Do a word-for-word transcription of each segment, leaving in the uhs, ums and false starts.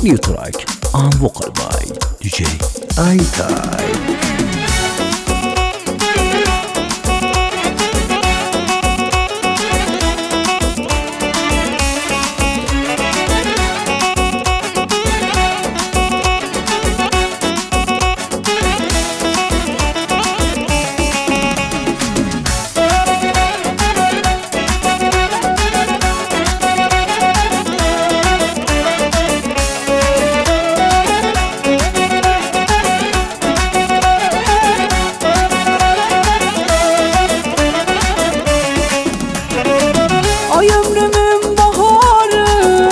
New track on vocal by D J Aytay. Ay ömrümün baharı,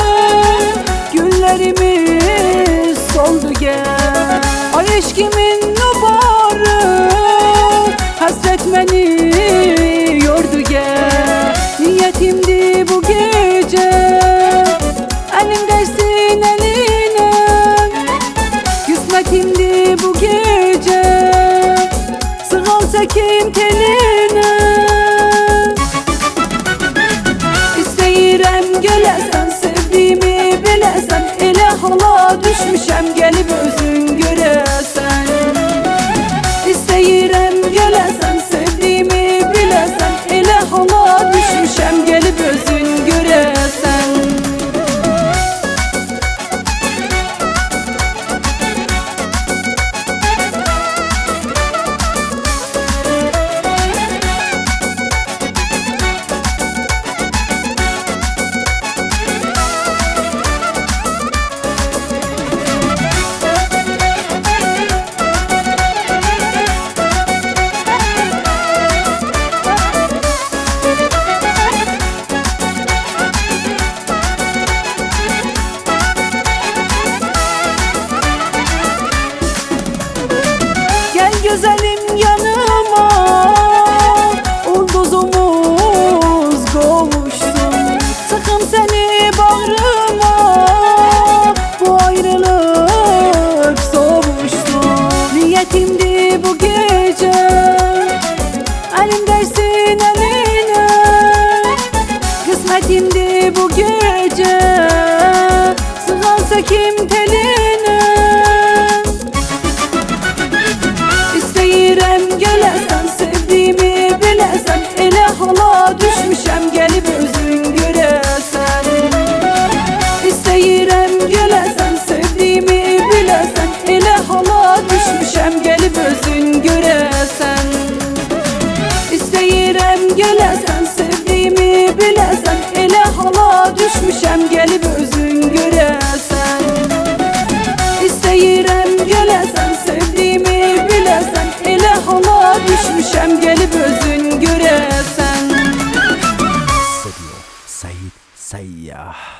günlerimiz soldu gel. Ay eşkimin nubarı, hasret beni yordu gel. Niyetimdi bu gece, elimdesin eline. Kısmetimdi bu gece, sığal çekim teline. Gelesen sevdiğimi bilesen, ele hala düşmüşem gelip özün göresen. İsteyirem gelesen sevdiğimi bilesen, ele hala düşmüşem gelip özün göresen. Güzelim yanıma, ulduzumuz kavuşsun. Sıkım seni bağrıma, bu ayrılık soğuşsun. Niyetimdi bu gece, elimdesin eline. Kısmetimdi bu gece, sığalsa kim teline. Gelesen sevdiğimi bilesen, ele hala düşmüşem gelip özün göresen. İsteyirem gelesen sevdiğimi bilesen, ele hala düşmüşem gelip özün göresen. İsteyirem gelesen sevdiğimi bilesen, ele hala düşmüşem gelip özün göresen. İsteyirem gelesen sevdiğimi bilesen, ele hala düşmüşem gelip özün göresen. Seviyor Sait Sayyah.